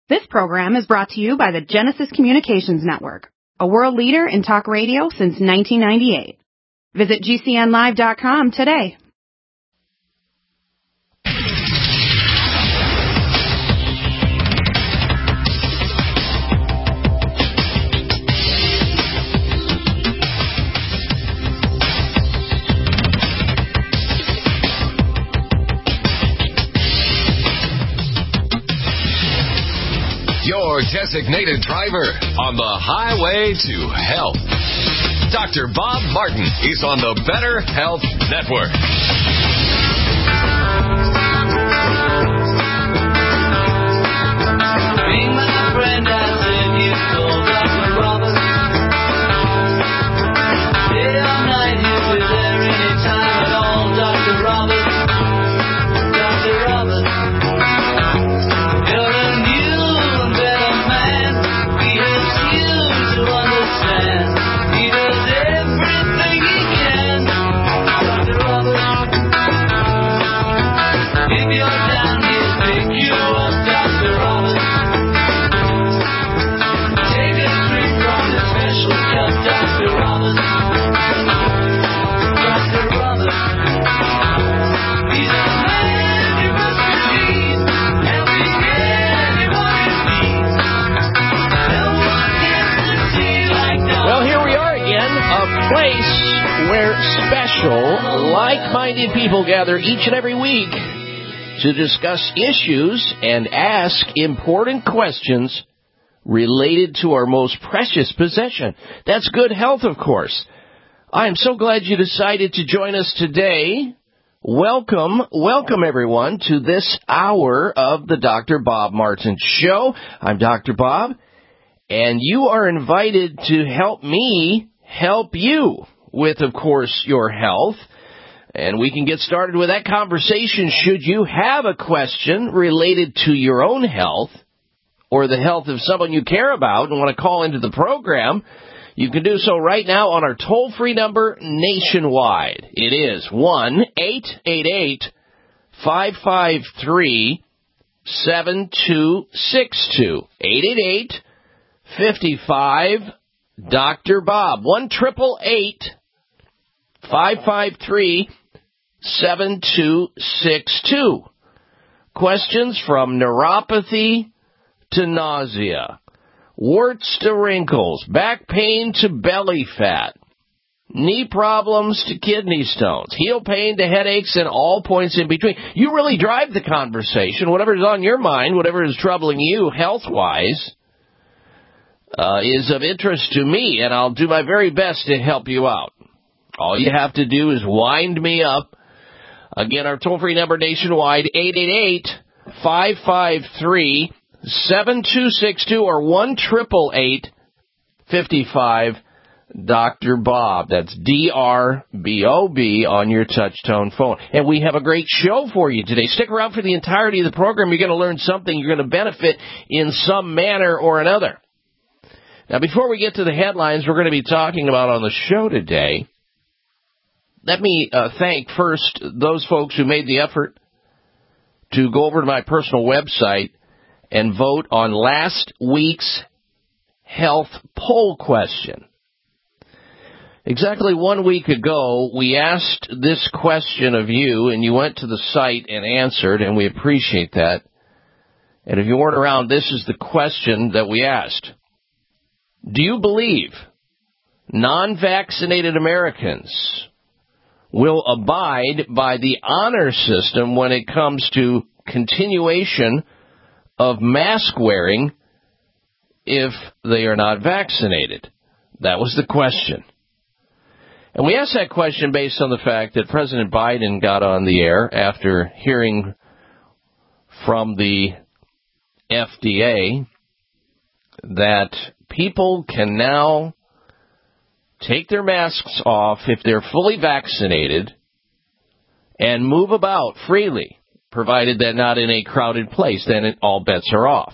This program is brought to you by the Genesis Communications Network, a world leader in talk radio since 1998. Visit GCNlive.com today. Your designated driver on the highway to health. Dr. Bob Martin is on the Better Health Network. Being my friend, I said you told Dr. Roberts. Day or night, he'll be there anytime at all. Dr. Roberts. Dr. Roberts. You're a new and better man. He helps you to understand. He does everything he can. Dr. Roberts. If you're down, he'll pick you up. Dr. Roberts. Take a drink from the special cup. Dr. Roberts. Dr. Roberts. He's a man you must believe. Helping anyone in need. No one gets to see like Dr. Well, here we are again, a place where special, like-minded people gather each and every week to discuss issues and ask important questions related to our most precious possession. That's good health, of course. I am so glad you decided to join us today. Welcome everyone to this hour of the Dr. Bob Martin Show. I'm Dr. Bob, and you are invited to help me help you with, of course, your health. And we can get started with that conversation should you have a question related to your own health or the health of someone you care about and want to call into the program. You can do so right now on our toll-free number nationwide. It is 1-888-553-7262. 888-55 Bob. 1-888-553-7262. Questions from neuropathy to nausea, warts to wrinkles, back pain to belly fat, knee problems to kidney stones, heel pain to headaches, and all points in between. You really drive the conversation. Whatever is on your mind, whatever is troubling you health-wise, is of interest to me, and I'll do my very best to help you out. All you have to do is wind me up. Again, our toll-free number nationwide, 888-553-7262 or 1-888-55 Dr. Bob. That's D-R-B-O-B on your touch-tone phone. And we have a great show for you today. Stick around for the entirety of the program. You're going to learn something. You're going to benefit in some manner or another. Now, before we get to the headlines we're going to be talking about on the show today, let me thank first those folks who made the effort to go over to my personal website and vote on last week's health poll question. Exactly 1 week ago, we asked this question of you, and you went to the site and answered, and we appreciate that. And if you weren't around, this is the question that we asked. Do you believe non-vaccinated Americans will abide by the honor system when it comes to continuation of mask wearing if they are not vaccinated? That was the question. And we asked that question based on the fact that President Biden got on the air after hearing from the FDA that people can now take their masks off if they're fully vaccinated and move about freely, provided they're not in a crowded place. Then all bets are off.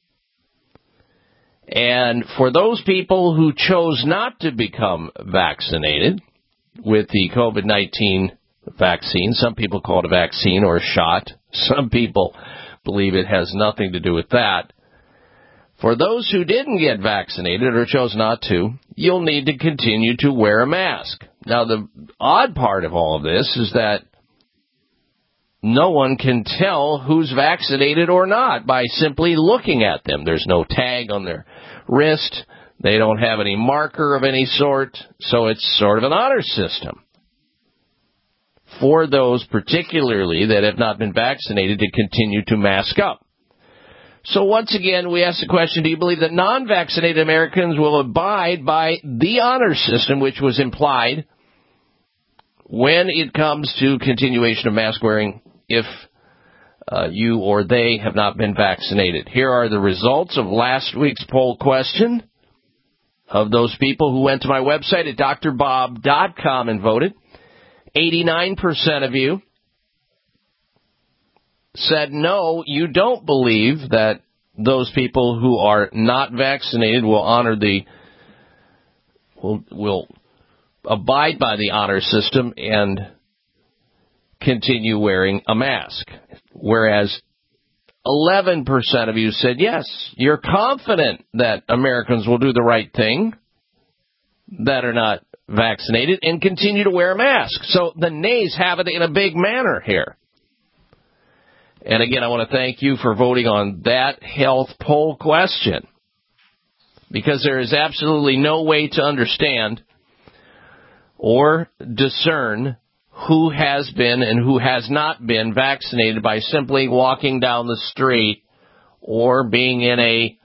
And for those people who chose not to become vaccinated with the COVID-19 vaccine, some people call it a vaccine or a shot. Some people believe it has nothing to do with that. For those who didn't get vaccinated or chose not to, you'll need to continue to wear a mask. Now, the odd part of all of this is that no one can tell who's vaccinated or not by simply looking at them. There's no tag on their wrist. They don't have any marker of any sort. So it's sort of an honor system for those particularly that have not been vaccinated to continue to mask up. So once again, we ask the question, do you believe that non-vaccinated Americans will abide by the honor system, which was implied when it comes to continuation of mask wearing if you or they have not been vaccinated? Here are the results of last week's poll question of those people who went to my website at drbob.com and voted. 89% of you said no, you don't believe that those people who are not vaccinated will honor will abide by the honor system and continue wearing a mask. Whereas 11% of you said yes, you're confident that Americans will do the right thing that are not vaccinated and continue to wear a mask. So the nays have it in a big manner here. And again, I want to thank you for voting on that health poll question, because there is absolutely no way to understand or discern who has been and who has not been vaccinated by simply walking down the street or being in a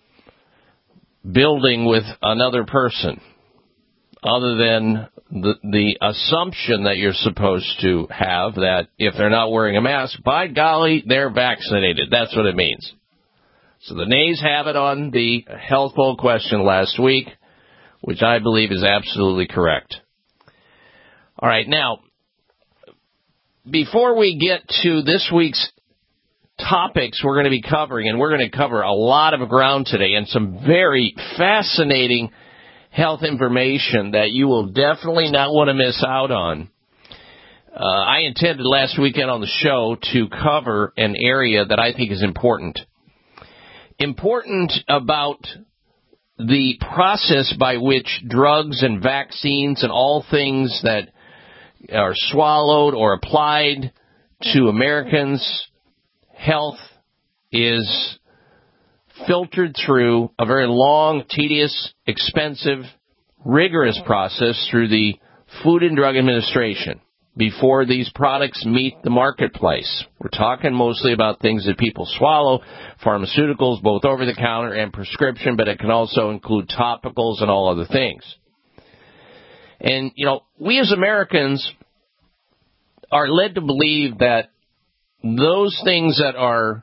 building with another person, other than the assumption that you're supposed to have that if they're not wearing a mask, by golly, they're vaccinated. That's what it means. So the nays have it on the health poll question last week, which I believe is absolutely correct. All right, now, before we get to this week's topics we're going to be covering, and we're going to cover a lot of ground today and some very fascinating health information that you will definitely not want to miss out on. I intended last weekend on the show to cover an area that I think is important. Important about the process by which drugs and vaccines and all things that are swallowed or applied to Americans' health is filtered through a very long, tedious, expensive, rigorous process through the Food and Drug Administration before these products meet the marketplace. We're talking mostly about things that people swallow, pharmaceuticals, both over-the-counter and prescription, but it can also include topicals and all other things. And, you know, we as Americans are led to believe that those things that are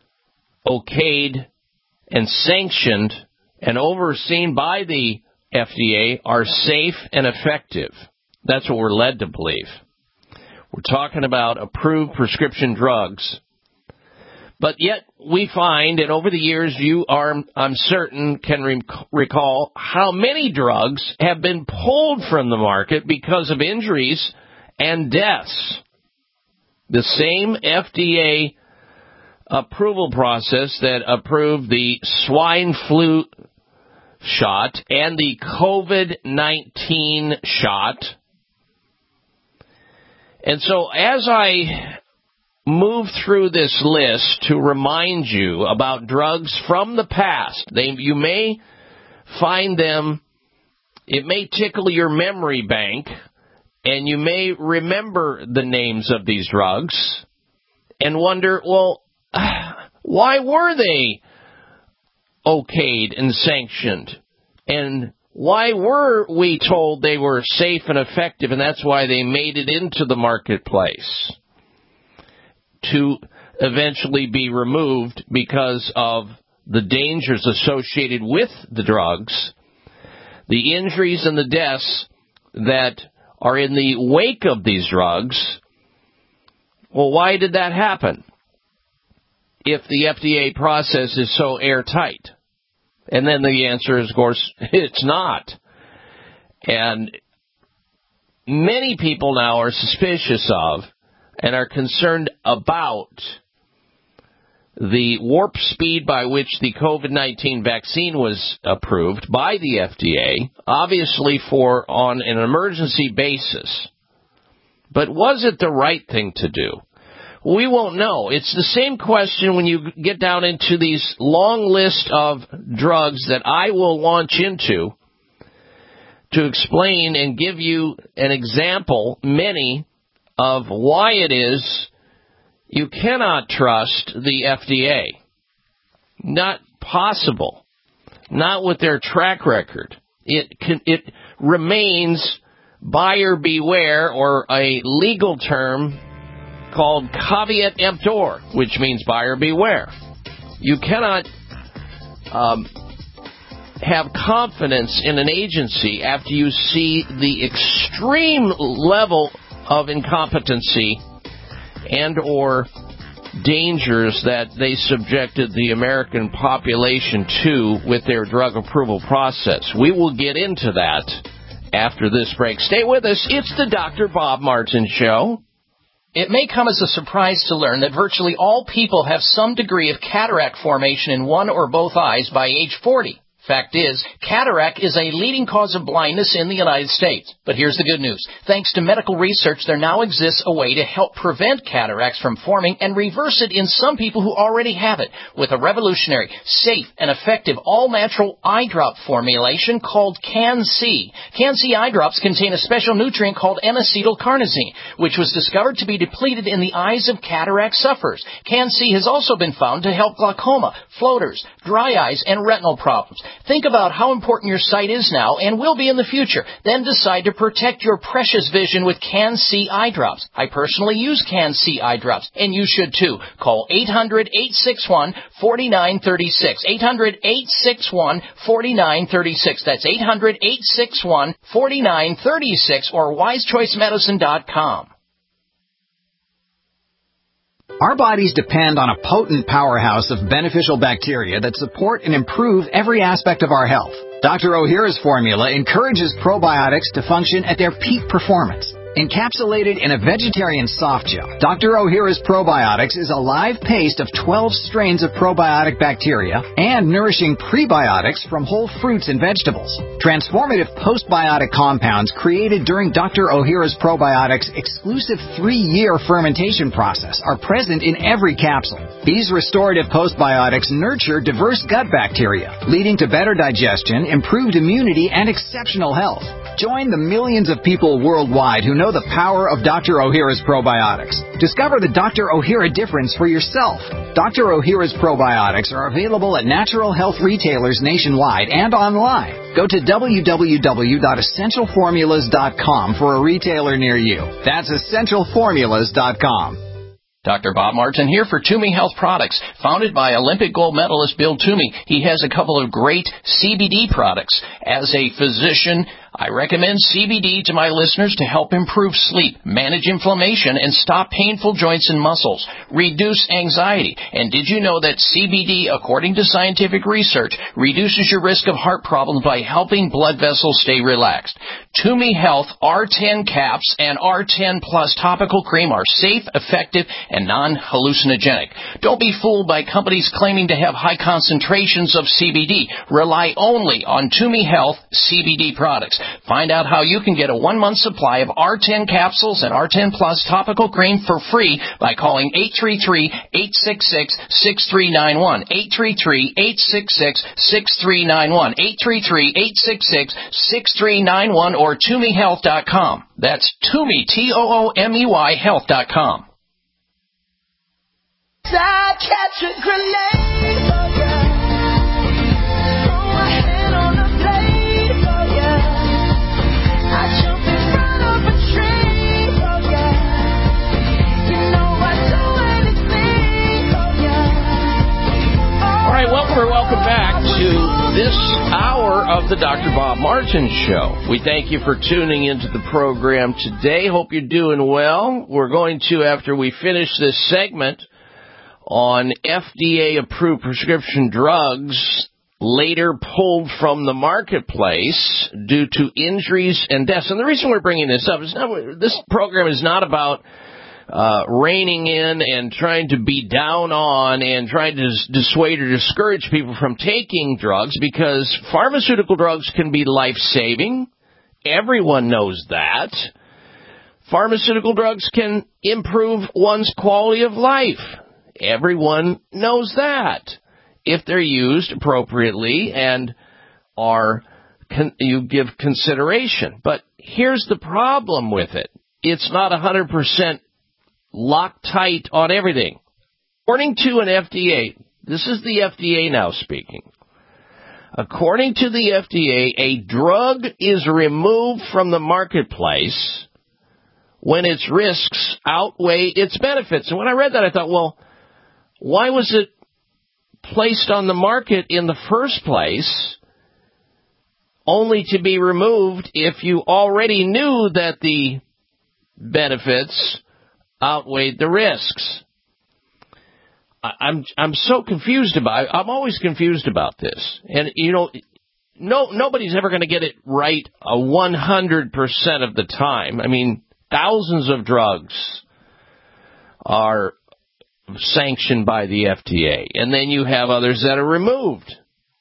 okayed and sanctioned and overseen by the FDA are safe and effective. That's what we're led to believe. We're talking about approved prescription drugs. But yet we find, and over the years you are, I'm certain, can recall how many drugs have been pulled from the market because of injuries and deaths. The same FDA approval process that approved the swine flu shot and the COVID-19 shot. And so as I move through this list to remind you about drugs from the past, you may find them, it may tickle your memory bank, and you may remember the names of these drugs and wonder, well, why were they okayed and sanctioned? And why were we told they were safe and effective, and that's why they made it into the marketplace to eventually be removed because of the dangers associated with the drugs, the injuries and the deaths that are in the wake of these drugs? Well, why did that happen if the FDA process is so airtight? And then the answer is, of course, it's not. And many people now are suspicious of and are concerned about the warp speed by which the COVID-19 vaccine was approved by the FDA, obviously on an emergency basis. But was it the right thing to do? We won't know. It's the same question when you get down into these long list of drugs that I will launch into to explain and give you an example, many, of why it is you cannot trust the FDA. Not possible. Not with their track record. It remains buyer beware, or a legal term called caveat emptor, which means buyer beware. You cannot have confidence in an agency after you see the extreme level of incompetency and or dangers that they subjected the American population to with their drug approval process. We will get into that after this break. Stay with us. It's the Dr. Bob Martin Show. It may come as a surprise to learn that virtually all people have some degree of cataract formation in one or both eyes by age 40. Fact is, cataract is a leading cause of blindness in the United States. But here's the good news. Thanks to medical research, there now exists a way to help prevent cataracts from forming and reverse it in some people who already have it with a revolutionary, safe, and effective all-natural eye drop formulation called Can-C. Can-C eye drops contain a special nutrient called N-acetylcarnosine, which was discovered to be depleted in the eyes of cataract sufferers. Can-C has also been found to help glaucoma, floaters, dry eyes, and retinal problems. Think about how important your sight is now and will be in the future. Then decide to protect your precious vision with Can-C eye drops. I personally use Can-C eye drops, and you should too. Call 800-861-4936. 800-861-4936. That's 800-861-4936 or wisechoicemedicine.com. Our bodies depend on a potent powerhouse of beneficial bacteria that support and improve every aspect of our health. Dr. Ohhira's formula encourages probiotics to function at their peak performance. Encapsulated in a vegetarian soft gel, Dr. Ohhira's Probiotics is a live paste of 12 strains of probiotic bacteria and nourishing prebiotics from whole fruits and vegetables. Transformative postbiotic compounds created during Dr. Ohhira's Probiotics' exclusive 3-year fermentation process are present in every capsule. These restorative postbiotics nurture diverse gut bacteria, leading to better digestion, improved immunity, and exceptional health. Join the millions of people worldwide who know the power of Dr. Ohhira's Probiotics. Discover the Dr. Ohhira difference for yourself. Dr. Ohhira's Probiotics are available at natural health retailers nationwide and online. Go to www.essentialformulas.com for a retailer near you. That's essentialformulas.com. Dr. Bob Martin here for Toomey Health Products. Founded by Olympic gold medalist Bill Toomey, he has a couple of great CBD products. As a physician, I recommend CBD to my listeners to help improve sleep, manage inflammation, and stop painful joints and muscles, reduce anxiety. And did you know that CBD, according to scientific research, reduces your risk of heart problems by helping blood vessels stay relaxed? Toomey Health R10 caps and R10 Plus topical cream are safe, effective, and non-hallucinogenic. Don't be fooled by companies claiming to have high concentrations of CBD. Rely only on Toomey Health CBD products. Find out how you can get a 1-month supply of R10 capsules and R10 Plus topical cream for free by calling 833-866-6391. 833-866-6391. 833-866-6391 or ToomeyHealth.com. That's Toomey, Toomey Health.com. I catch a grenade for ya. Throw a hand on the blade for ya. I jump in front of a train for ya. You know I'd do anything for ya. All right, welcome back to this hour of the Dr. Bob Martin Show. We thank you for tuning into the program today. Hope you're doing well. We're going to, after we finish this segment on FDA-approved prescription drugs later pulled from the marketplace due to injuries and deaths. And the reason we're bringing this up is this program is not about reining in and trying to be down on and trying to dissuade or discourage people from taking drugs, because pharmaceutical drugs can be life-saving. Everyone knows that. Pharmaceutical drugs can improve one's quality of life. Everyone knows that, if they're used appropriately and you give consideration. But here's the problem with it. It's not 100% Loctite on everything. According to an FDA, this is the FDA now speaking. According to the FDA, a drug is removed from the marketplace when its risks outweigh its benefits. And when I read that, I thought, well, why was it placed on the market in the first place only to be removed if you already knew that the benefits outweighed the risks? I'm so confused about it. I'm always confused about this. And, nobody's ever going to get it right 100% of the time. I mean, thousands of drugs are sanctioned by the FDA, and then you have others that are removed.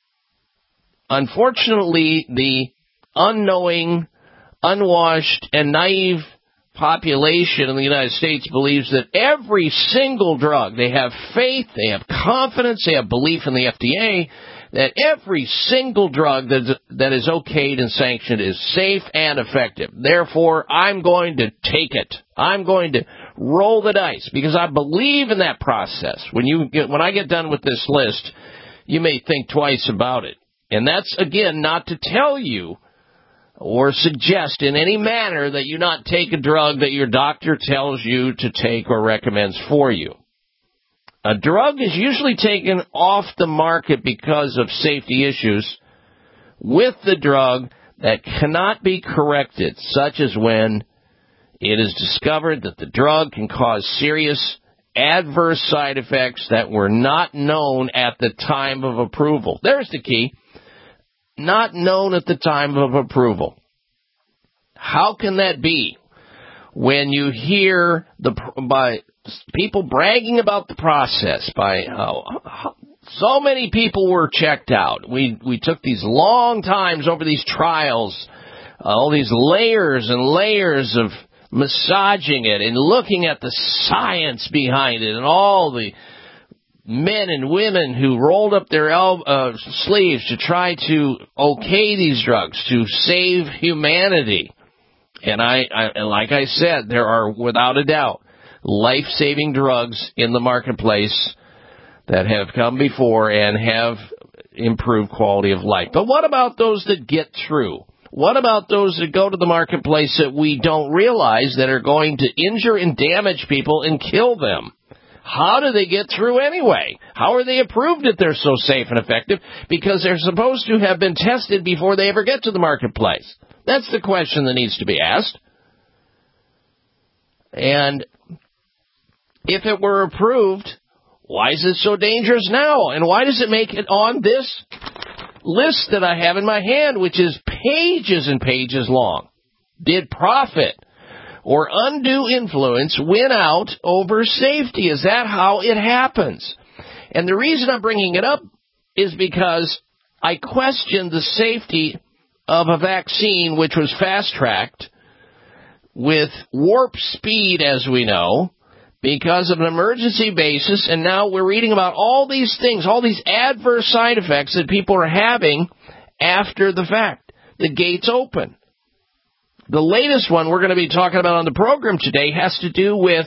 Unfortunately, the unknowing, unwashed, and naive population in the United States believes that every single drug, they have faith, they have confidence, they have belief in the FDA, that every single drug that is okayed and sanctioned is safe and effective. Therefore, I'm going to take it. I'm going to roll the dice because I believe in that process. When I get done with this list, you may think twice about it. And that's, again, not to tell you or suggest in any manner that you not take a drug that your doctor tells you to take or recommends for you. A drug is usually taken off the market because of safety issues with the drug that cannot be corrected, such as when it is discovered that the drug can cause serious adverse side effects that were not known at the time of approval. There's the key. Not known at the time of approval. How can that be when you hear by people bragging about the process, by how so many people were checked out? We took these long times over these trials, all these layers and layers of massaging it and looking at the science behind it and all the men and women who rolled up their sleeves to try to okay these drugs to save humanity. And like I said, there are, without a doubt, life-saving drugs in the marketplace that have come before and have improved quality of life. But what about those that get through? What about those that go to the marketplace that we don't realize that are going to injure and damage people and kill them? How do they get through anyway? How are they approved that they're so safe and effective? Because they're supposed to have been tested before they ever get to the marketplace. That's the question that needs to be asked. And if it were approved, why is it so dangerous now? And why does it make it on this list that I have in my hand, which is pages and pages long? Did profit or undue influence win out over safety? Is that how it happens? And the reason I'm bringing it up is because I question the safety of a vaccine which was fast-tracked with warp speed, as we know, because of an emergency basis, and now we're reading about all these things, all these adverse side effects that people are having after the fact. The gates open. The latest one we're going to be talking about on the program today has to do with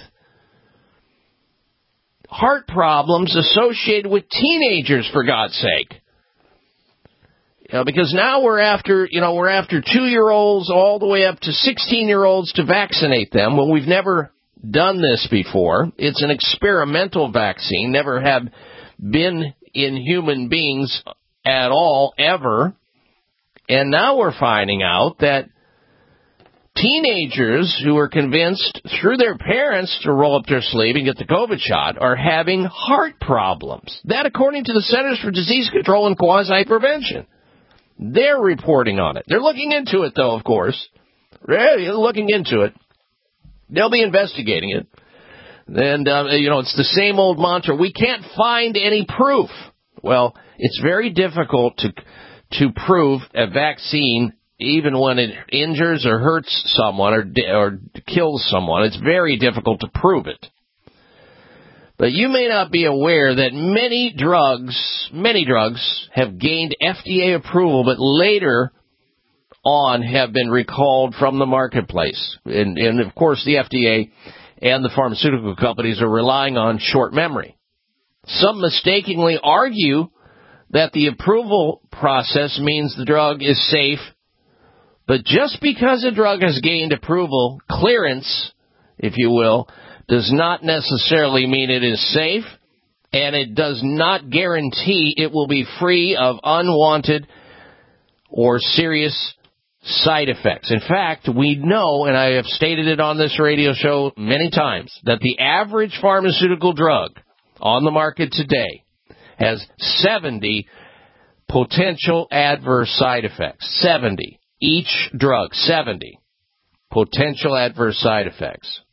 heart problems associated with teenagers, for God's sake. Because now we're after 2-year-olds all the way up to 16-year-olds to vaccinate them. Well, we've never done this before. It's an experimental vaccine, never have been in human beings at all, ever. And now we're finding out that teenagers who are convinced through their parents to roll up their sleeve and get the COVID shot are having heart problems. That, according to the Centers for Disease Control and Quasi-Prevention. They're reporting on it. They're looking into it, though, of course. They're looking into it. They'll be investigating it. And, it's the same old mantra. We can't find any proof. Well, it's very difficult to prove a vaccine, even when it injures or hurts someone or kills someone. It's very difficult to prove it. But you may not be aware that many drugs have gained FDA approval, but later on have been recalled from the marketplace. And of course, the FDA and the pharmaceutical companies are relying on short memory. Some mistakenly argue that the approval process means the drug is safe, but just because a drug has gained approval, clearance, if you will, does not necessarily mean it is safe, and it does not guarantee it will be free of unwanted or serious side effects. In fact, we know, and I have stated it on this radio show many times, that the average pharmaceutical drug on the market today has 70 potential adverse side effects. 70. Each drug, 70 potential adverse side effects.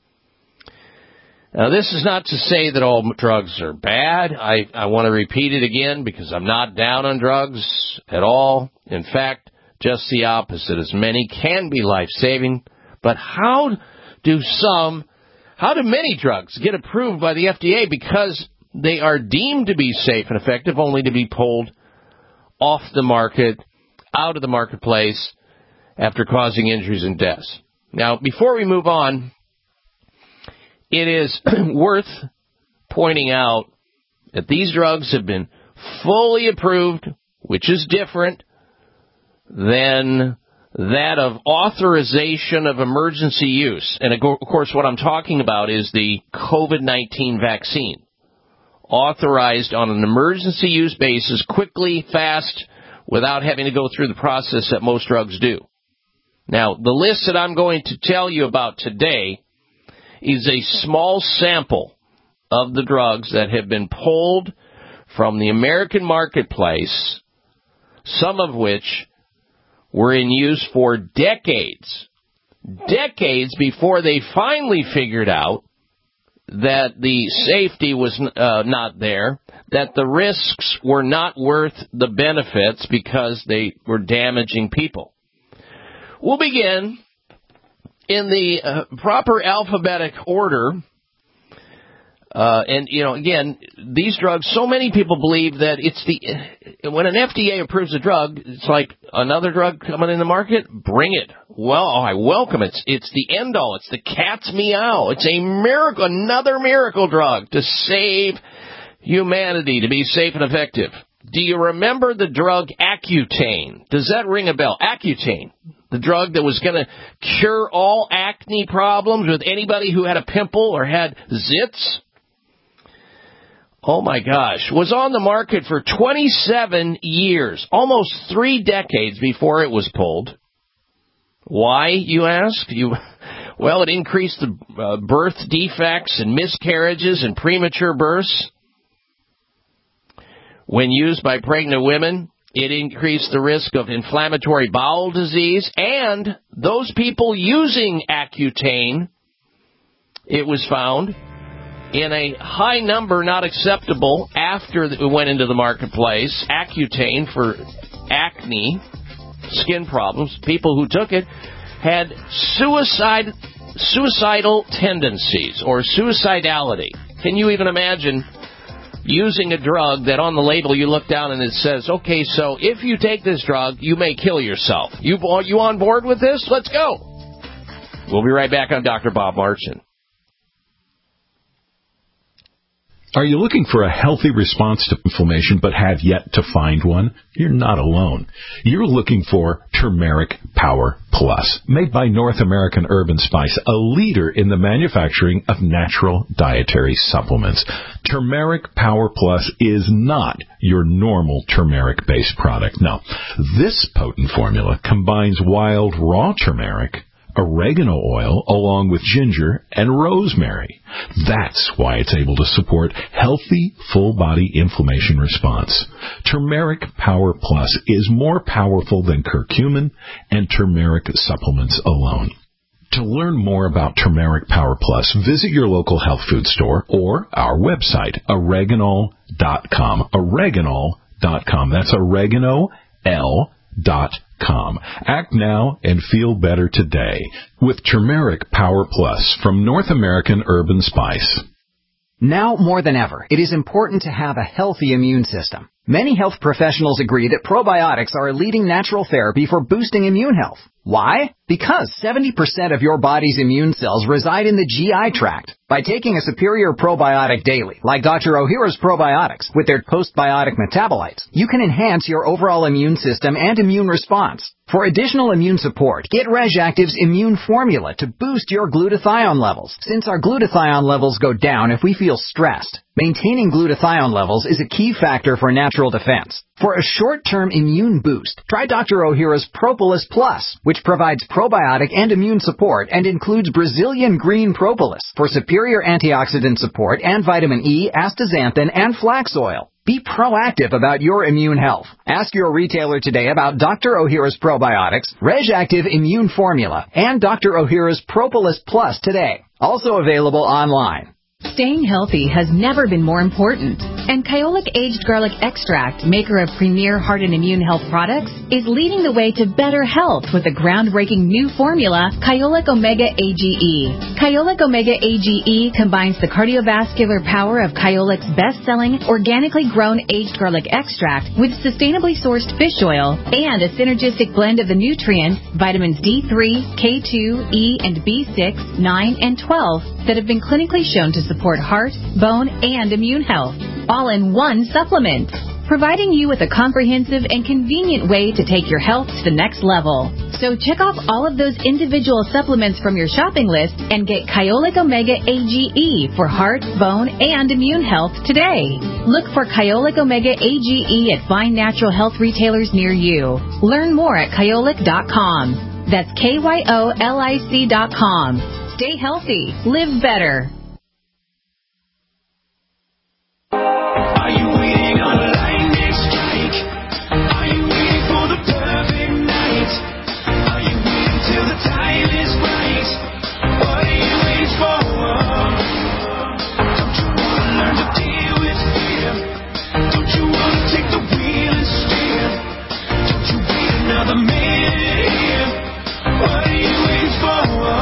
Now, this is not to say that all drugs are bad. I want to repeat it again because I'm not down on drugs at all. In fact, just the opposite. As many can be life-saving. But how do many drugs get approved by the FDA because they are deemed to be safe and effective only to be pulled off the market, out of the marketplace, after causing injuries and deaths? Now, before we move on, it is worth pointing out that these drugs have been fully approved, which is different than that of authorization of emergency use. And, of course, what I'm talking about is the COVID-19 vaccine, authorized on an emergency use basis, quickly, fast, without having to go through the process that most drugs do. Now, the list that I'm going to tell you about today is a small sample of the drugs that have been pulled from the American marketplace, some of which were in use for decades before they finally figured out that the safety was not there, that the risks were not worth the benefits because they were damaging people. We'll begin in the proper alphabetic order. Again, these drugs, so many people believe that when an FDA approves a drug, it's like another drug coming in the market, bring it. Well, I welcome it. It's the end all. It's the cat's meow. It's a miracle, another miracle drug to save humanity, to be safe and effective. Do you remember the drug Accutane? Does that ring a bell? Accutane, the drug that was going to cure all acne problems with anybody who had a pimple or had zits? Oh, my gosh. Was on the market for 27 years, almost 3 decades before it was pulled. Why, you ask? Well, it increased the birth defects and miscarriages and premature births. When used by pregnant women, it increased the risk of inflammatory bowel disease. And those people using Accutane, it was found, in a high number not acceptable after it went into the marketplace, Accutane for acne, skin problems, people who took it had suicidal tendencies or suicidality. Can you even imagine using a drug that on the label you look down and it says, okay, so if you take this drug, you may kill yourself. You on board with this? Let's go. We'll be right back on Dr. Bob Martin. Are you looking for a healthy response to inflammation but have yet to find one? You're not alone. You're looking for Turmeric Power Plus, made by North American Herb & Spice, a leader in the manufacturing of natural dietary supplements. Turmeric Power Plus is not your normal turmeric-based product. No, this potent formula combines wild raw turmeric, oregano oil, along with ginger and rosemary. That's why it's able to support healthy, full-body inflammation response. Turmeric Power Plus is more powerful than curcumin and turmeric supplements alone. To learn more about Turmeric Power Plus, visit your local health food store or our website, oreganol.com. Oreganol.com. That's oregano.com. Act now and feel better today with Turmeric Power Plus from North American Herb & Spice. Now more than ever, it is important to have a healthy immune system. Many health professionals agree that probiotics are a leading natural therapy for boosting immune health. Why? Because 70% of your body's immune cells reside in the GI tract. By taking a superior probiotic daily, like Dr. Ohhira's probiotics, with their postbiotic metabolites, you can enhance your overall immune system and immune response. For additional immune support, get RegActive's Immune Formula to boost your glutathione levels, since our glutathione levels go down if we feel stressed. Maintaining glutathione levels is a key factor for natural defense. For a short-term immune boost, try Dr. Ohhira's Propolis Plus, which provides probiotic and immune support and includes Brazilian green propolis for superior antioxidant support and vitamin E, astaxanthin, and flax oil. Be proactive about your immune health. Ask your retailer today about Dr. Ohhira's probiotics, RegActive Immune Formula, and Dr. Ohhira's Propolis Plus today. Also available online. Staying healthy has never been more important, and Kyolic Aged Garlic Extract, maker of premier heart and immune health products, is leading the way to better health with a groundbreaking new formula, Kyolic Omega AGE. Kyolic Omega AGE combines the cardiovascular power of Kyolic's best-selling, organically grown aged garlic extract with sustainably sourced fish oil and a synergistic blend of the nutrients, vitamins D3, K2, E, and B6, 9, and 12 that have been clinically shown to support heart, bone, and immune health, all in one supplement, providing you with a comprehensive and convenient way to take your health to the next level. So check off all of those individual supplements from your shopping list and get Kyolic Omega AGE for heart, bone, and immune health today. Look for Kyolic Omega AGE at fine natural health retailers near you. Learn more at Kyolic.com. That's KYOLIC.com. Stay healthy. Live better. Are you waiting on a lightning strike? Are you waiting for the perfect night? Are you waiting till the time is right? What are you waiting for? Don't you want to learn to deal with fear? Don't you want to take the wheel and steer? Don't you wait another minute here? What are you waiting for?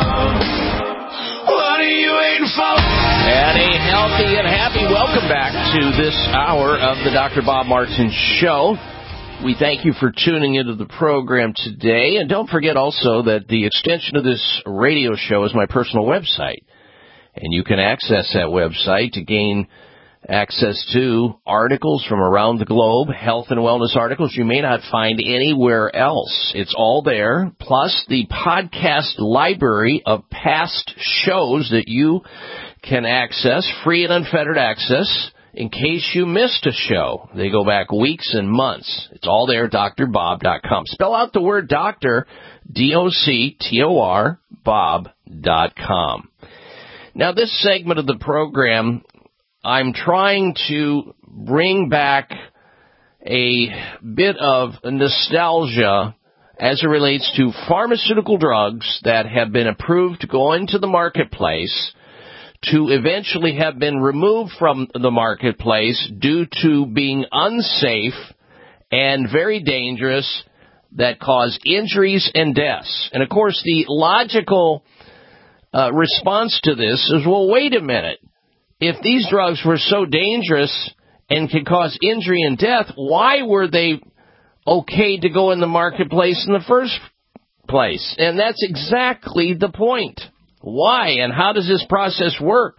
What are you waiting for? And a healthy and happy welcome back to this hour of the Dr. Bob Martin Show. We thank you for tuning into the program today. And don't forget also that the extension of this radio show is my personal website. And you can access that website to gain access to articles from around the globe, health and wellness articles you may not find anywhere else. It's all there, plus the podcast library of past shows that you can access, free and unfettered access, in case you missed a show. They go back weeks and months. It's all there, drbob.com. Spell out the word doctor, D-O-C-T-O-R, bob.com. Now, this segment of the program, I'm trying to bring back a bit of nostalgia as it relates to pharmaceutical drugs that have been approved to go into the marketplace to eventually have been removed from the marketplace due to being unsafe and very dangerous that cause injuries and deaths. And, of course, the logical response to this is, well, wait a minute. If these drugs were so dangerous and could cause injury and death, why were they okay to go in the marketplace in the first place? And that's exactly the point. Why and how does this process work?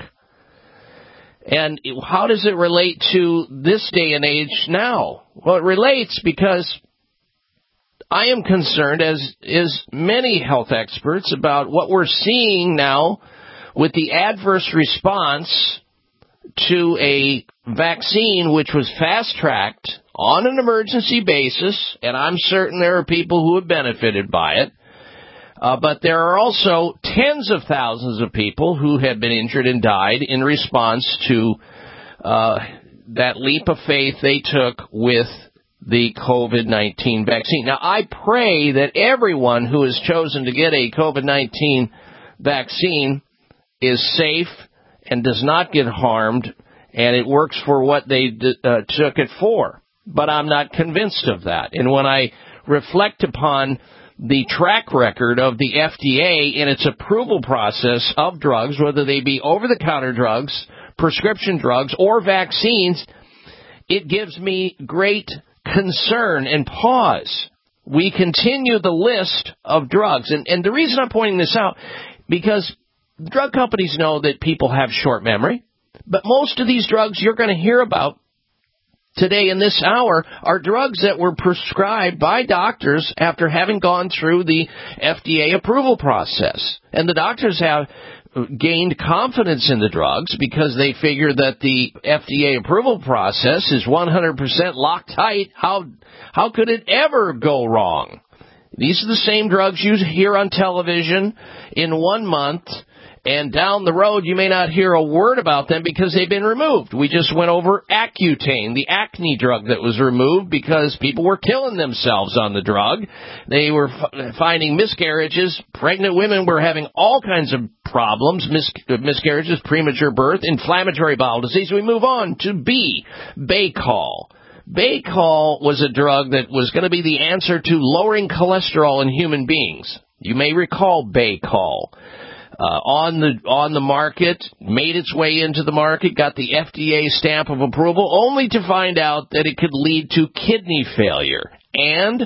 And how does it relate to this day and age now? Well, it relates because I am concerned, as is many health experts, about what we're seeing now with the adverse response to a vaccine which was fast-tracked on an emergency basis, and I'm certain there are people who have benefited by it, but there are also tens of thousands of people who have been injured and died in response to that leap of faith they took with the COVID-19 vaccine. Now, I pray that everyone who has chosen to get a COVID-19 vaccine is safe and does not get harmed, and it works for what they took it for. But I'm not convinced of that. And when I reflect upon the track record of the FDA in its approval process of drugs, whether they be over-the-counter drugs, prescription drugs, or vaccines, it gives me great concern and pause. We continue the list of drugs. And the reason I'm pointing this out, because drug companies know that people have short memory, but most of these drugs you're going to hear about today in this hour are drugs that were prescribed by doctors after having gone through the FDA approval process. And the doctors have gained confidence in the drugs because they figure that the FDA approval process is 100% locked tight. How could it ever go wrong? These are the same drugs you hear on television in 1 month, and down the road you may not hear a word about them because they've been removed. We just went over Accutane, the acne drug that was removed because people were killing themselves on the drug. They were finding miscarriages. Pregnant women were having all kinds of problems, miscarriages, premature birth, inflammatory bowel disease. We move on to Baycol. Baycol was a drug that was going to be the answer to lowering cholesterol in human beings. You may recall Baycol. On the market, made its way into the market, got the FDA stamp of approval, only to find out that it could lead to kidney failure and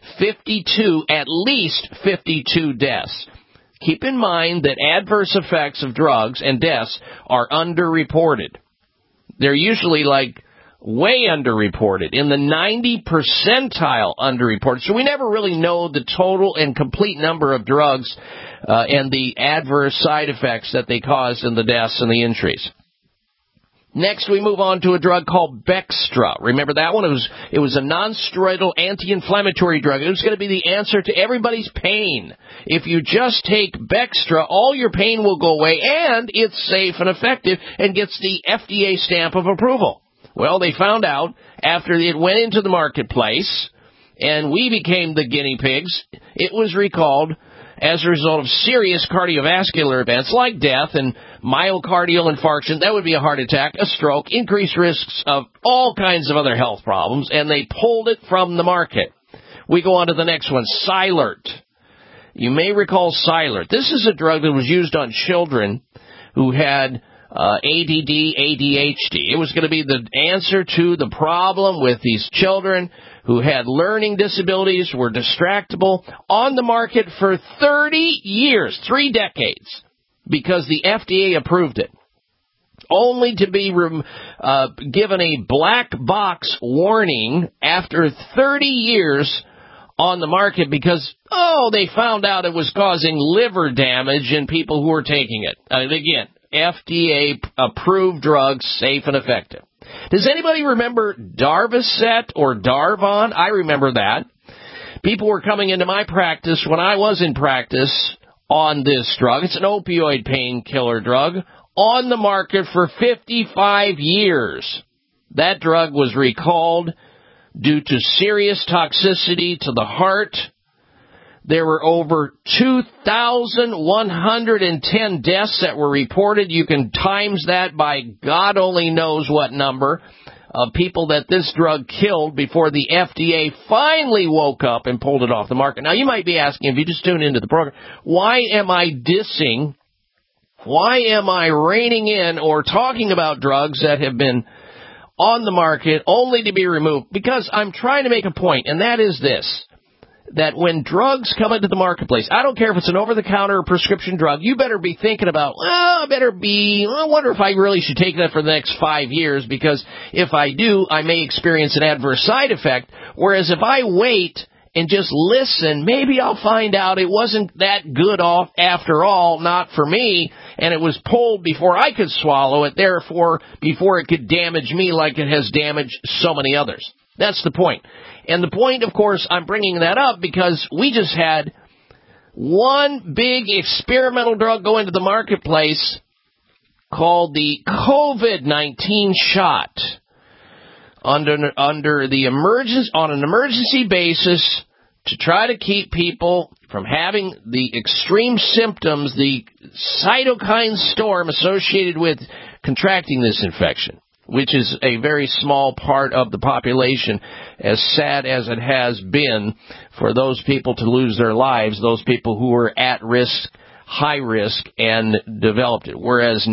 at least 52 deaths. Keep in mind that adverse effects of drugs and deaths are underreported. They're usually way underreported, in the 90 percentile underreported. So we never really know the total and complete number of drugs and the adverse side effects that they cause in the deaths and the injuries. Next, we move on to a drug called Bextra. Remember that one? It was a non-steroidal anti-inflammatory drug. It was going to be the answer to everybody's pain. If you just take Bextra, all your pain will go away, and it's safe and effective and gets the FDA stamp of approval. Well, they found out after it went into the marketplace and we became the guinea pigs, it was recalled as a result of serious cardiovascular events like death and myocardial infarction. That would be a heart attack, a stroke, increased risks of all kinds of other health problems, and they pulled it from the market. We go on to the next one, Cylert. You may recall Cylert. This is a drug that was used on children who had ADD, ADHD. It was going to be the answer to the problem with these children who had learning disabilities, were distractible, on the market for 30 years, 3 decades, because the FDA approved it, only to be given a black box warning after 30 years on the market because, they found out it was causing liver damage in people who were taking it. Again, FDA-approved drugs, safe and effective. Does anybody remember Darvocet or Darvon? I remember that. People were coming into my practice when I was in practice on this drug. It's an opioid painkiller drug on the market for 55 years. That drug was recalled due to serious toxicity to the heart. There were over 2,110 deaths that were reported. You can times that by God only knows what number of people that this drug killed before the FDA finally woke up and pulled it off the market. Now, you might be asking, if you just tune into the program, why am I dissing, why am I reining in or talking about drugs that have been on the market only to be removed? Because I'm trying to make a point, and that is this. That when drugs come into the marketplace, I don't care if it's an over-the-counter or prescription drug, you better be thinking about, I wonder if I really should take that for the next 5 years, because if I do, I may experience an adverse side effect. Whereas if I wait and just listen, maybe I'll find out it wasn't that good off after all, not for me, and it was pulled before I could swallow it, therefore, before it could damage me like it has damaged so many others. That's the point. And the point, of course, I'm bringing that up because we just had one big experimental drug go into the marketplace called the COVID-19 shot on an emergency basis to try to keep people from having the extreme symptoms, the cytokine storm associated with contracting this infection, which is a very small part of the population, as sad as it has been for those people to lose their lives, those people who were at risk, high risk, and developed it. Whereas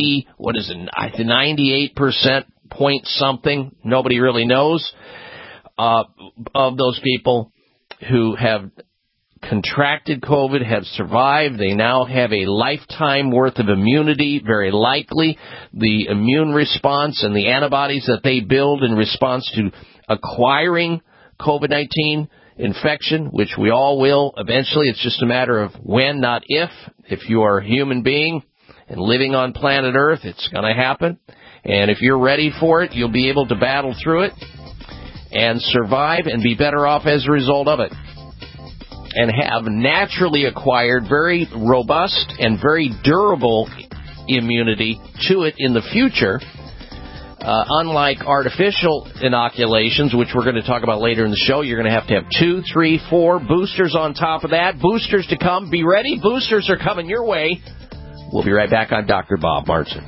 98% point something, nobody really knows, of those people who have contracted COVID have survived. They now have a lifetime worth of immunity, very likely. The immune response and the antibodies that they build in response to acquiring COVID-19 infection, which we all will eventually. It's just a matter of when, not if. If you are a human being and living on planet Earth, it's going to happen. And if you're ready for it, you'll be able to battle through it and survive and be better off as a result of it, and have naturally acquired very robust and very durable immunity to it in the future, unlike artificial inoculations, which we're going to talk about later in the show. You're going to have 2, 3, 4 boosters on top of that. Boosters to come. Be ready. Boosters are coming your way. We'll be right back on Dr. Bob Martin.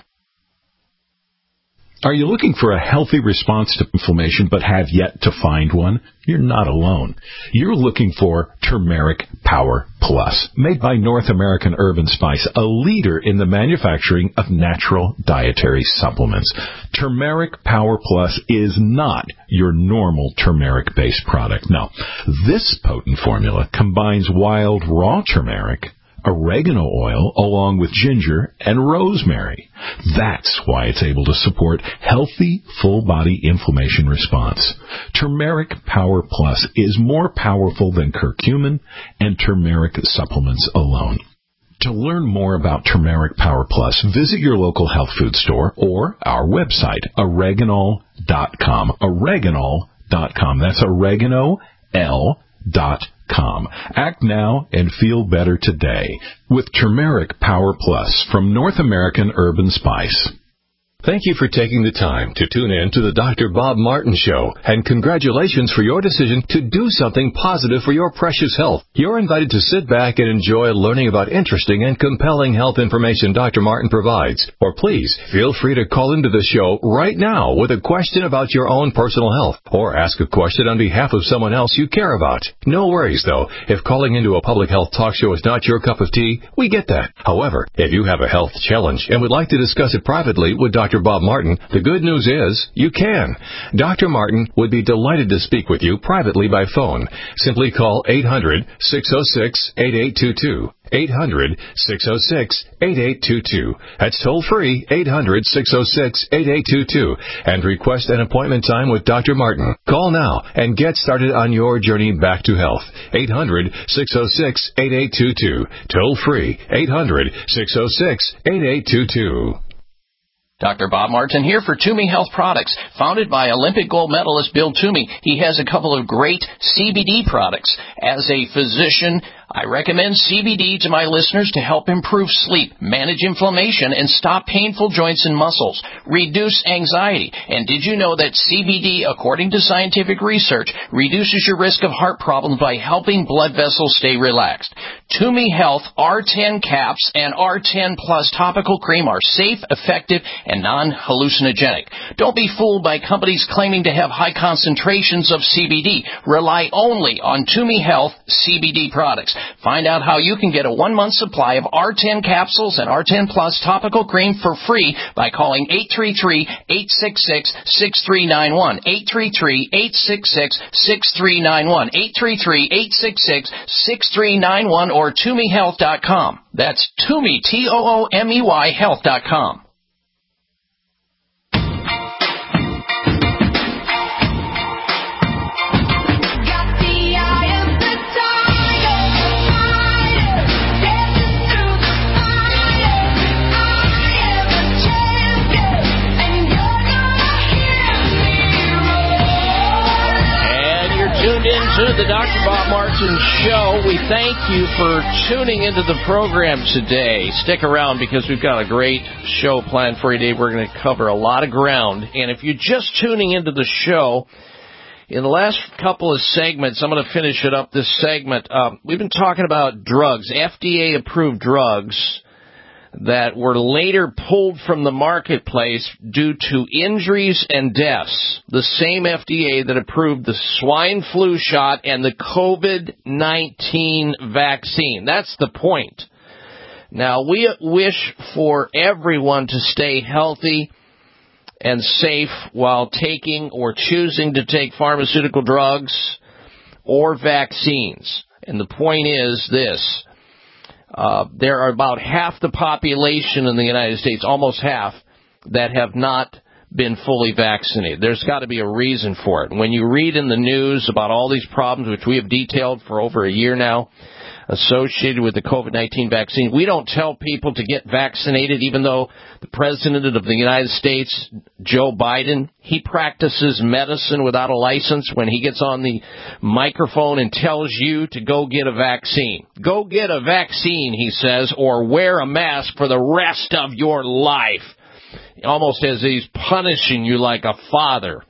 Are you looking for a healthy response to inflammation but have yet to find one? You're not alone. You're looking for Turmeric Power Plus, made by North American Herb & Spice, a leader in the manufacturing of natural dietary supplements. Turmeric Power Plus is not your normal turmeric-based product. No, this potent formula combines wild raw turmeric, oregano oil, along with ginger and rosemary. That's why it's able to support healthy, full-body inflammation response. Turmeric Power Plus is more powerful than curcumin and turmeric supplements alone. To learn more about Turmeric Power Plus, visit your local health food store or our website, oreganol.com. Oreganol.com. That's oregano.com. Act now and feel better today with Turmeric Power Plus from North American Herb & Spice. Thank you for taking the time to tune in to the Dr. Bob Martin Show, and congratulations for your decision to do something positive for your precious health. You're invited to sit back and enjoy learning about interesting and compelling health information Dr. Martin provides. Or please, feel free to call into the show right now with a question about your own personal health, or ask a question on behalf of someone else you care about. No worries, though. If calling into a public health talk show is not your cup of tea, we get that. However, if you have a health challenge and would like to discuss it privately with Dr. Bob Martin, the good news is you can. Dr. Martin would be delighted to speak with you privately by phone. Simply call 800-606-8822. 800-606-8822. That's toll free, 800-606-8822, and request an appointment time with Dr. Martin. Call now and get started on your journey back to health. 800-606-8822. Toll free, 800-606-8822. Dr. Bob Martin here for Toomey Health Products, founded by Olympic gold medalist Bill Toomey. He has a couple of great CBD products. As a physician, I recommend CBD to my listeners to help improve sleep, manage inflammation, and stop painful joints and muscles, reduce anxiety. And did you know that CBD, according to scientific research, reduces your risk of heart problems by helping blood vessels stay relaxed? Toomey Health R10 caps and R10 Plus topical cream are safe, effective, and non-hallucinogenic. Don't be fooled by companies claiming to have high concentrations of CBD. Rely only on Toomey Health CBD products. Find out how you can get a 1-month supply of R10 capsules and R10 Plus topical cream for free by calling 833-866-6391. 833-866-6391. 833-866-6391 or ToomeyHealth.com. That's Toomey, Toomey, Health.com. To the Dr. Bob Martin Show. We thank you for tuning into the program today. Stick around because we've got a great show planned for you today. We're going to cover a lot of ground. And if you're just tuning into the show, In the last couple of segments, I'm going to finish it up this segment. We've been talking about drugs, FDA-approved drugs that were later pulled from the marketplace due to injuries and deaths. The same FDA that approved the swine flu shot and the COVID-19 vaccine. That's the point. Now, we wish for everyone to stay healthy and safe while taking or choosing to take pharmaceutical drugs or vaccines. And the point is this. There are about half the population in the United States, almost half, that have not been fully vaccinated. There's got to be a reason for it. When you read in the news about all these problems, which we have detailed for over a year now, associated with the COVID-19 vaccine, we don't tell people to get vaccinated, even though the President of the United States, Joe Biden, he practices medicine without a license when he gets on the microphone and tells you to go get a vaccine. Go get a vaccine, he says, or wear a mask for the rest of your life. Almost as he's punishing you like a father.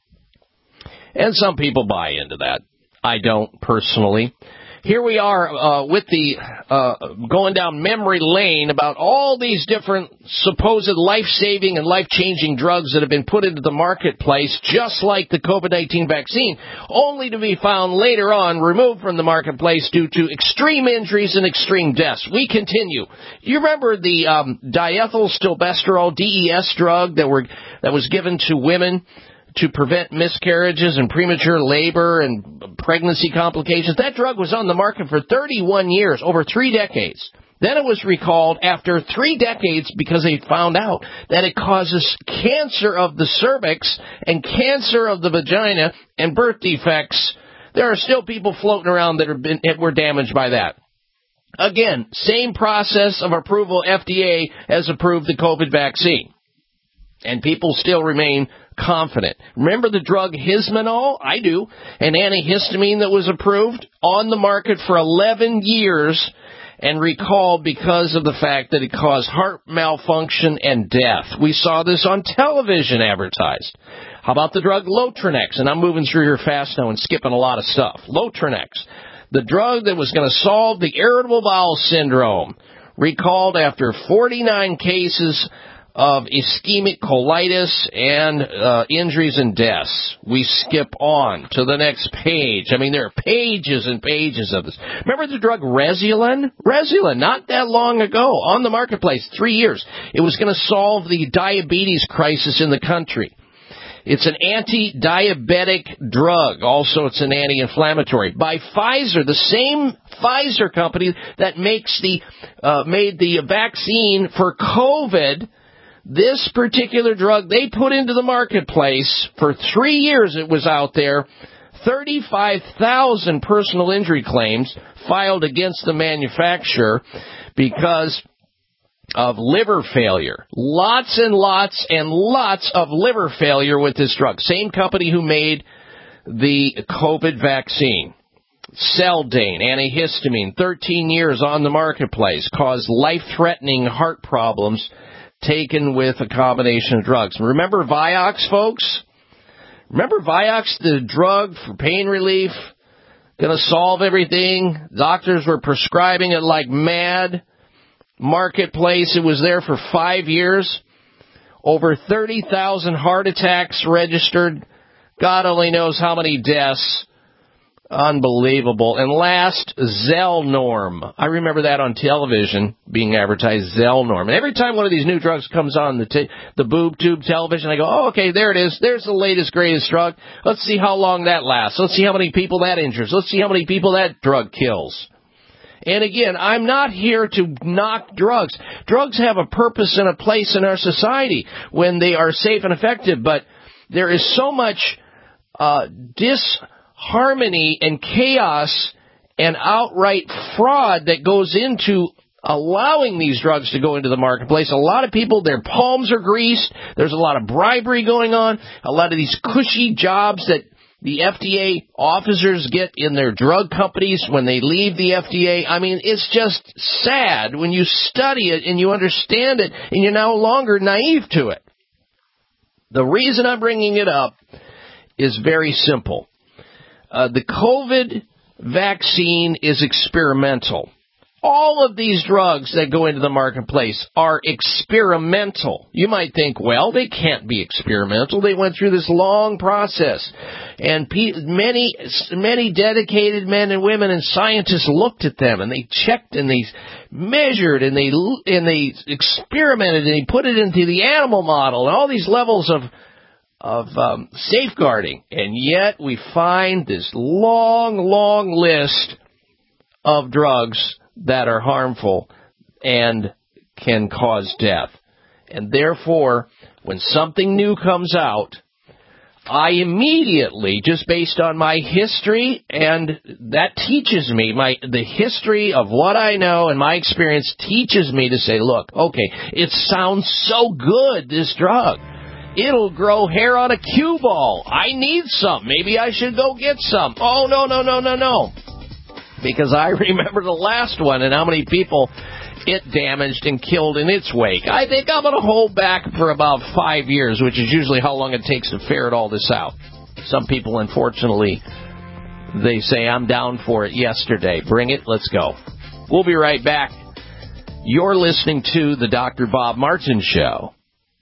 And some people buy into that. I don't personally. Here we are with the going down memory lane about all these different supposed life-saving and life-changing drugs that have been put into the marketplace, just like the COVID-19 vaccine, only to be found later on removed from the marketplace due to extreme injuries and extreme deaths. We continue. You remember the diethylstilbestrol, DES drug that was given to women to prevent miscarriages and premature labor and pregnancy complications? That drug was on the market for 31 years, over 3 decades. Then it was recalled after 3 decades because they found out that it causes cancer of the cervix and cancer of the vagina and birth defects. There are still people floating around that were damaged by that. Again, same process of approval. FDA has approved the COVID vaccine. And people still remain confident. Remember the drug Hismanol? I do. An antihistamine that was approved on the market for 11 years and recalled because of the fact that it caused heart malfunction and death. We saw this on television advertised. How about the drug Lotranex? And I'm moving through here fast now and skipping a lot of stuff. Lotranex, the drug that was going to solve the irritable bowel syndrome, recalled after 49 cases of ischemic colitis and injuries and deaths. We skip on to the next page. I mean, there are pages and pages of this. Remember the drug Rezulin? Rezulin, not that long ago, on the marketplace, 3 years. It was going to solve the diabetes crisis in the country. It's an anti-diabetic drug. Also, it's an anti-inflammatory. By Pfizer, the same Pfizer company that makes made the vaccine for COVID. This particular drug they put into the marketplace for 3 years. It was out there. 35,000 personal injury claims filed against the manufacturer because of liver failure. Lots and lots and lots of liver failure with this drug. Same company who made the COVID vaccine. Seldane, antihistamine, 13 years on the marketplace, caused life-threatening heart problems taken with a combination of drugs. Remember Vioxx, folks? Remember Vioxx, the drug for pain relief? Going to solve everything. Doctors were prescribing it like mad. Marketplace, it was there for 5 years. Over 30,000 heart attacks registered. God only knows how many deaths. Unbelievable. And last, Zelnorm. I remember that on television being advertised, Zelnorm. And every time one of these new drugs comes on the boob tube television, I go, oh, okay, there it is. There's the latest, greatest drug. Let's see how long that lasts. Let's see how many people that injures. Let's see how many people that drug kills. And again, I'm not here to knock drugs. Drugs have a purpose and a place in our society when they are safe and effective, but there is so much disharmony and chaos and outright fraud that goes into allowing these drugs to go into the marketplace. A lot of people, their palms are greased. There's a lot of bribery going on. A lot of these cushy jobs that the FDA officers get in their drug companies when they leave the FDA. I mean, it's just sad when you study it and you understand it and you're no longer naive to it. The reason I'm bringing it up is very simple. The COVID vaccine is experimental. All of these drugs that go into the marketplace are experimental. You might think, well, they can't be experimental. They went through this long process. And many dedicated men and women and scientists looked at them, and they checked, and they measured, and they experimented, and they put it into the animal model, and all these levels of safeguarding. And yet we find this long list of drugs that are harmful and can cause death. And therefore, when something new comes out, I immediately, just based on my history, and that teaches me, the history of what I know and my experience teaches me to say, look, okay, it sounds so good, this drug. It'll grow hair on a cue ball. I need some. Maybe I should go get some. Oh, no. Because I remember the last one and how many people it damaged and killed in its wake. I think I'm going to hold back for about 5 years, which is usually how long it takes to ferret all this out. Some people, unfortunately, they say, I'm down for it yesterday. Bring it, let's go. We'll be right back. You're listening to the Dr. Bob Martin Show.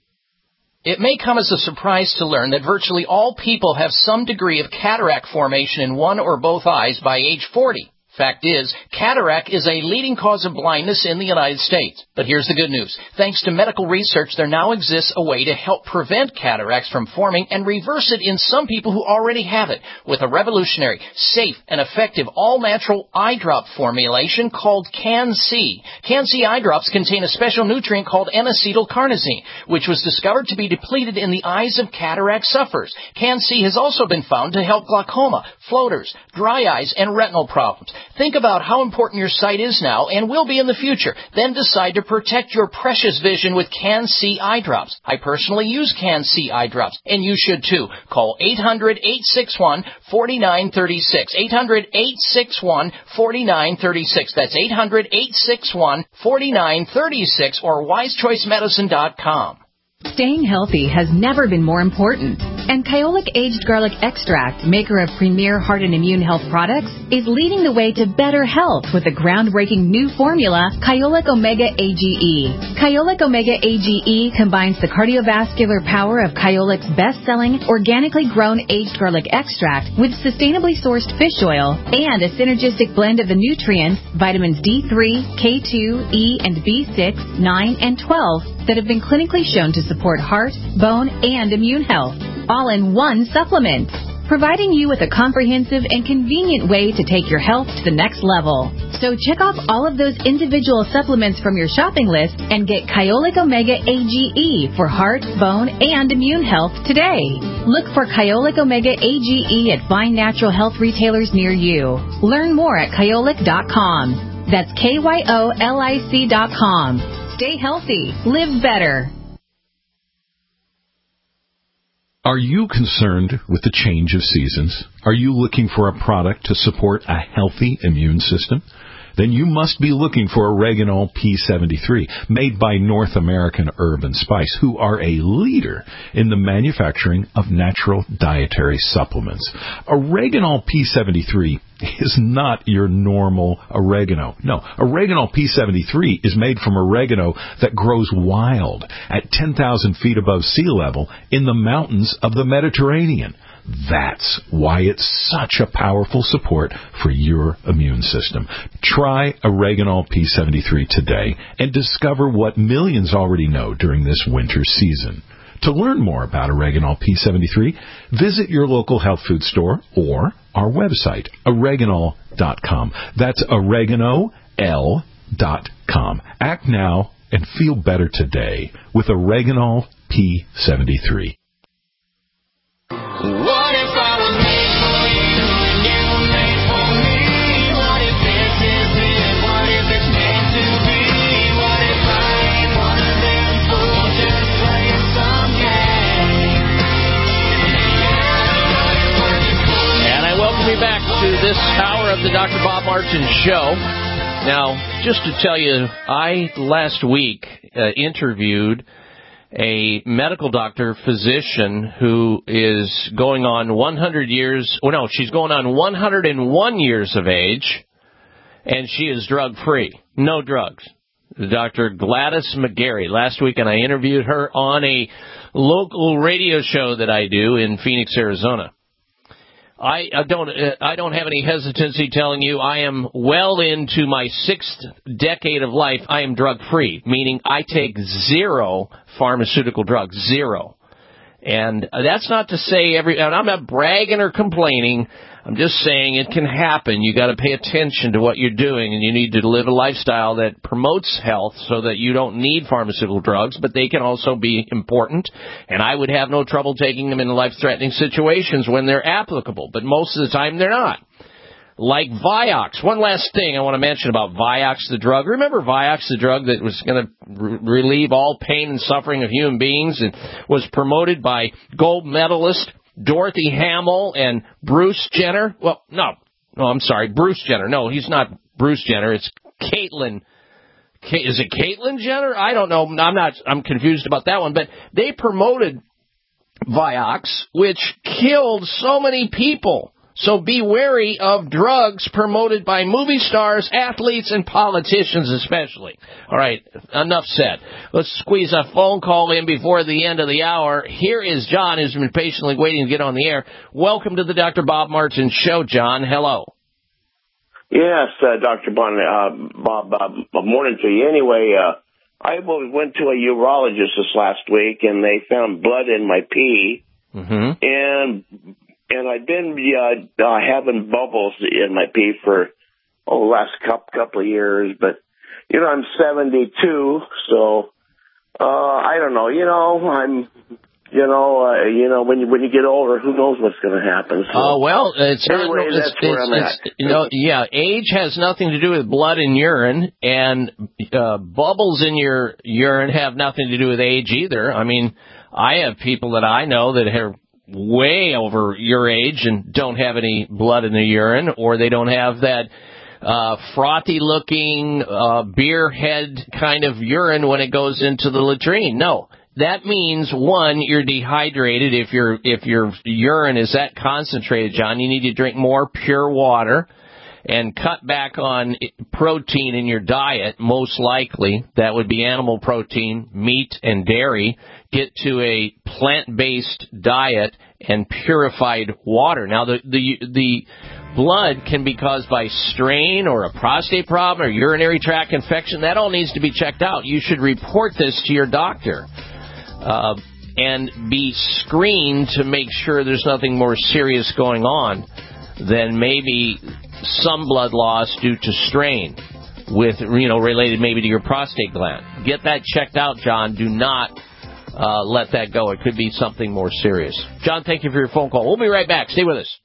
It may come as a surprise to learn that virtually all people have some degree of cataract formation in one or both eyes by age 40. Fact is, cataract is a leading cause of blindness in the United States. But here's the good news. Thanks to medical research, there now exists a way to help prevent cataracts from forming and reverse it in some people who already have it with a revolutionary, safe, and effective all-natural eye drop formulation called Can-C. Can-C eye drops contain a special nutrient called N-acetylcarnosine, which was discovered to be depleted in the eyes of cataract sufferers. Can-C has also been found to help glaucoma, floaters, dry eyes, and retinal problems. Think about how important your sight is now and will be in the future. Then decide to protect your precious vision with Can-C eye drops. I personally use Can-C eye drops, and you should too. Call 800-861-4936. 800-861-4936. That's 800-861-4936 or wisechoicemedicine.com. Staying healthy has never been more important. And Kyolic Aged Garlic Extract, maker of premier heart and immune health products, is leading the way to better health with the groundbreaking new formula, Kyolic Omega AGE. Kyolic Omega AGE combines the cardiovascular power of Kyolic's best-selling, organically grown aged garlic extract with sustainably sourced fish oil and a synergistic blend of the nutrients, vitamins D3, K2, E, and B6, 9, and 12 that have been clinically shown to support heart, bone, and immune health, all in one supplement, providing you with a comprehensive and convenient way to take your health to the next level. So check off all of those individual supplements from your shopping list and get Kyolic Omega AGE for heart, bone, and immune health today. Look for Kyolic Omega AGE at fine natural health retailers near you. Learn more at Kyolic.com. That's KYOLIC.com. Stay healthy. Live better. Are you concerned with the change of seasons? Are you looking for a product to support a healthy immune system? Then you must be looking for Oreganol P73, made by North American Herb & Spice, who are a leader in the manufacturing of natural dietary supplements. Oreganol P73 is not your normal oregano. No, Oreganol P73 is made from oregano that grows wild at 10,000 feet above sea level in the mountains of the Mediterranean. That's why it's such a powerful support for your immune system. Try Oreganol P73 today and discover what millions already know during this winter season. To learn more about Oreganol P73, visit your local health food store or our website, oreganol.com. That's oregano.com. Act now and feel better today with Oreganol P73. What if I was made for you and you were made for me? What if this is it? What if it's meant to be? What if I ain't one of them fools just playing some game? And I welcome you back to this hour of the Dr. Bob Martin Show. Now, just to tell you, I last week interviewed a medical doctor, physician, who is going on 100 years, well, no, she's going on 101 years of age, and she is drug-free. No drugs. Dr. Gladys McGarry. Last week, and I interviewed her on a local radio show that I do in Phoenix, Arizona. I don't have any hesitancy telling you I am well into my 6th decade of life. I am drug-free, meaning I take 0 pharmaceutical drugs, 0. And that's not to say and I'm not bragging or complaining. I'm just saying it can happen. You got to pay attention to what you're doing, and you need to live a lifestyle that promotes health so that you don't need pharmaceutical drugs, but they can also be important. And I would have no trouble taking them in life-threatening situations when they're applicable, but most of the time they're not. Like Vioxx. One last thing I want to mention about Vioxx, the drug. Remember Vioxx, the drug that was going to relieve all pain and suffering of human beings and was promoted by gold medalist Dorothy Hamill and Bruce Jenner? Well, no, I'm sorry, Bruce Jenner. No, he's not Bruce Jenner. It's Caitlyn. Is it Caitlyn Jenner? I don't know. I'm confused about that one. But they promoted Vioxx, which killed so many people. So be wary of drugs promoted by movie stars, athletes, and politicians especially. All right, enough said. Let's squeeze a phone call in before the end of the hour. Here is John, who's been patiently waiting to get on the air. Welcome to the Dr. Bob Martin Show, John. Hello. Yes, Dr. Bob, morning to you. Anyway, I went to a urologist this last week, and they found blood in my pee. Mm-hmm. And I've been having bubbles in my pee for the last couple of years. But, I'm 72, so I don't know. I'm, when you get older, who knows what's going to happen. So, that's where I'm at. Yeah, age has nothing to do with blood and urine, and bubbles in your urine have nothing to do with age either. I mean, I have people that I know that have way over your age and don't have any blood in the urine, or they don't have that frothy looking beer head kind of urine when it goes into the latrine. No, that means, one, you're dehydrated. If your urine is that concentrated, John, you need to drink more pure water and cut back on protein in your diet. Most likely that would be animal protein, meat, and dairy. Get to a plant-based diet and purified water. Now, the blood can be caused by strain or a prostate problem or urinary tract infection. That all needs to be checked out. You should report this to your doctor and be screened to make sure there's nothing more serious going on than maybe some blood loss due to strain related maybe to your prostate gland. Get that checked out, John. Do not let that go. It could be something more serious. John, thank you for your phone call. We'll be right back. Stay with us.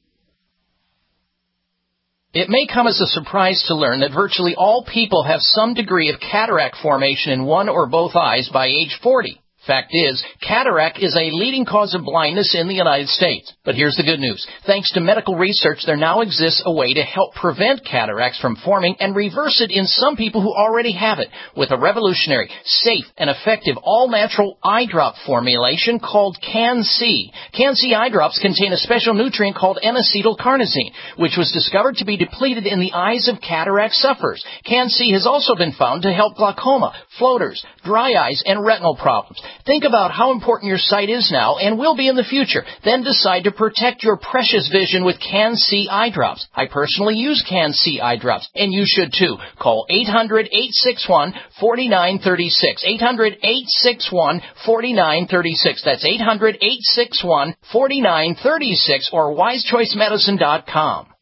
It may come as a surprise to learn that virtually all people have some degree of cataract formation in one or both eyes by age 40. Fact is, cataract is a leading cause of blindness in the United States. But here's the good news. Thanks to medical research, there now exists a way to help prevent cataracts from forming and reverse it in some people who already have it with a revolutionary, safe, and effective all-natural eye drop formulation called Can-C. Can-C eye drops contain a special nutrient called N-acetylcarnosine, which was discovered to be depleted in the eyes of cataract sufferers. Can-C has also been found to help glaucoma, floaters, dry eyes, and retinal problems. Think about how important your sight is now and will be in the future. Then decide to protect your precious vision with Can-C eye drops. I personally use Can-C eye drops, and you should too. Call 800-861-4936. 800-861-4936. That's 800-861-4936 or wisechoicemedicine.com.